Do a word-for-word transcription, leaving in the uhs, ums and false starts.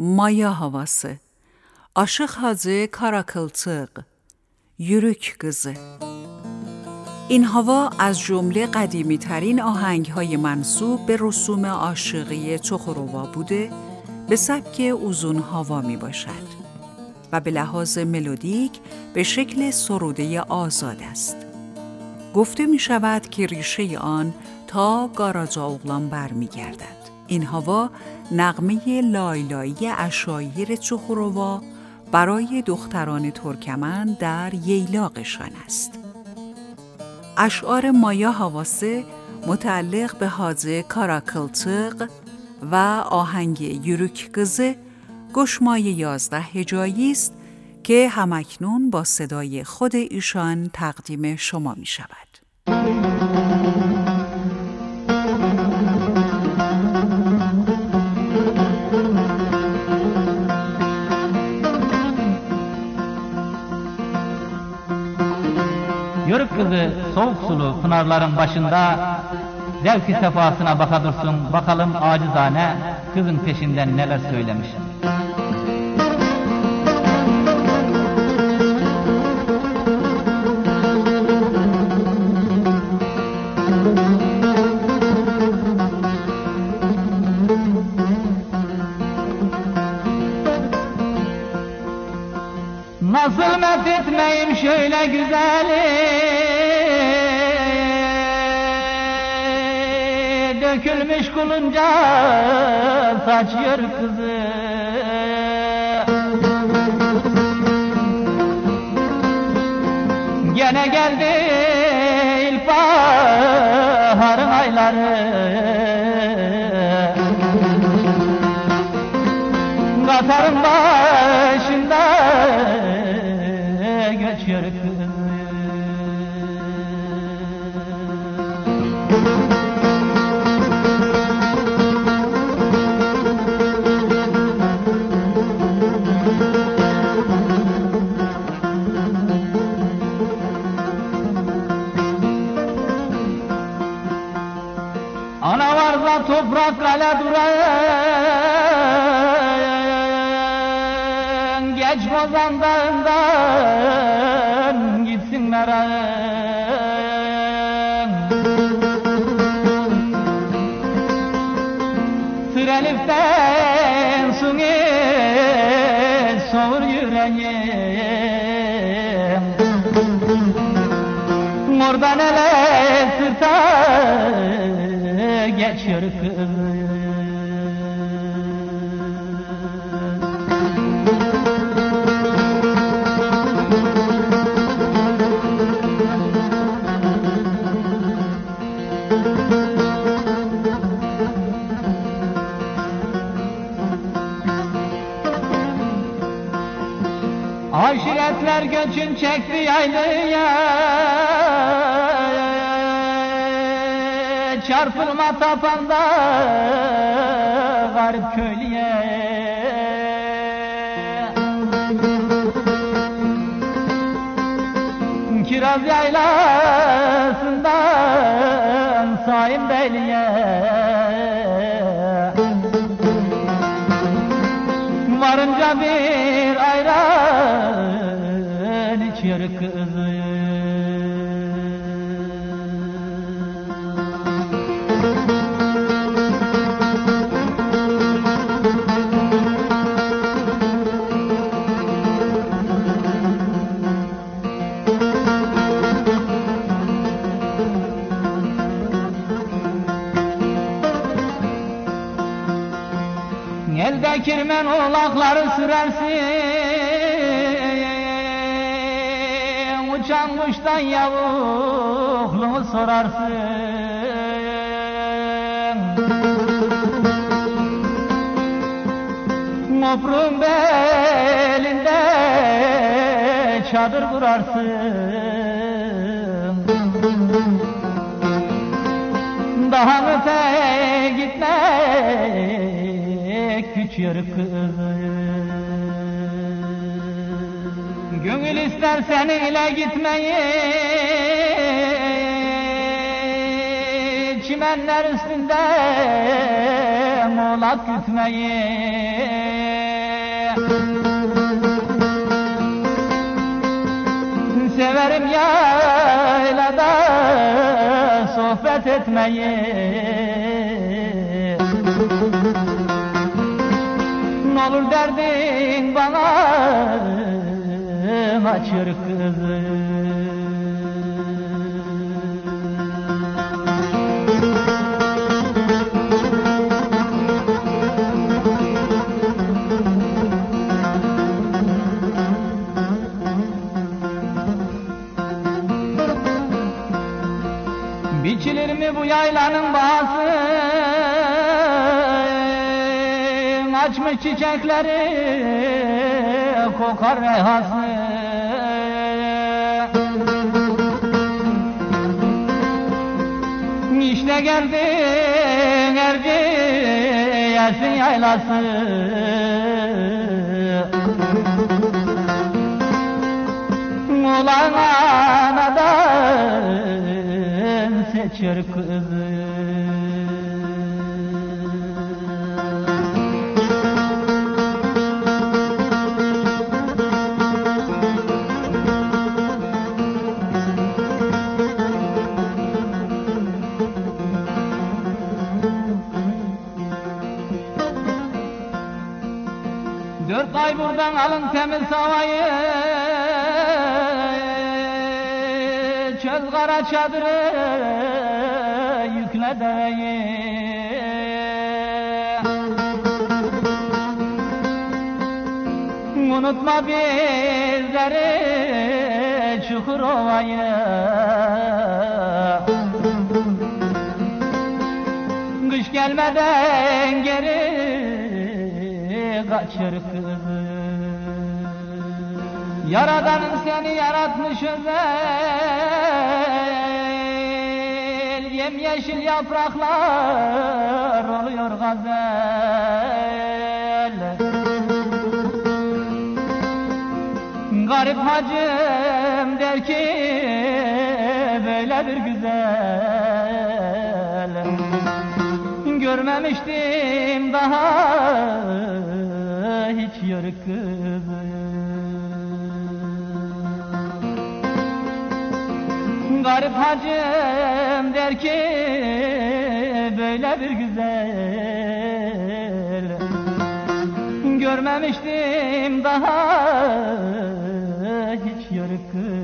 Maya havası, Aşık Hacı Karakılçıq, Yürük Qızı. این هوا از جمله قدیمی ترین آهنگ های منسوب به رسوم عاشقی چخروا بوده به سبک اوزون هوا می باشد و به لحاظ ملودیک به شکل سروده آزاد است. گفته می شود که ریشه آن تا قاراجاوغلان برمی گردد. این هوا نغمه لایلایی عشایر چخروا برای دختران ترکمن در ییلاقشان است. اشعار مایا havası متعلق به حاجی کاراکılçıq و آهنگ یورک قızı گشمای یازده هجایی است که همکنون با صدای خود ایشان تقدیم شما می شود. Yörük kızı soğuk sulu pınarların başında zevk-i sefasına baka dursun, bakalım acizane kızın peşinden neler söylemiş. Nasıl methetmeyim şöyle güzeli, dökülmüş kulunca saçıyor kızı. Gene geldi ilkbaharın ayları, Katarın başında geçiyor kız. Ana varsa toprak kale duran, geç Bozan dağından gitsinler ağın. Sır eliften suni soğur yüreğim, oradan ele sırta geçiyor kız. Aşiretler göçün çekti yaylıya, çarpılma tapanda garip köylüye. Kiraz yaylasından Saim Beyli'ye, varınca bir ayran içiyor kızı. Elde kirmen oğlakları sürersin, uçan kuştan yavukluğu sorarsın. Moprun belinde çadır kurarsın. Daha öte gitmek güçüyor kız. Gönül ister seninle gitmeyi, çimenler üstünde moğlak gütmeyi. Severim yaylada sohbet etmeyi, n'olur derdin bana açır kızım. Biçilir mi bu yaylanın bağısı, açmış çiçekleri kokar reyhası. İşte geldi Erciyes'in yaylası, ulan anadan seçer kızı. Dört ay buradan alın temiz havayı, çöz kara çadırı, yükle deveyi. Unutma bizleri Çukurova'yı, kış gelmeden geri kaçır kızı. Yaradanın seni yaratmış özel, yemyeşil yapraklar oluyor gazel. Garip hacım der ki böyle bir güzel görmemiştim daha hiç yörük kızı. Garip hacım der ki böyle bir güzel görmemiştim daha hiç yörük kızı.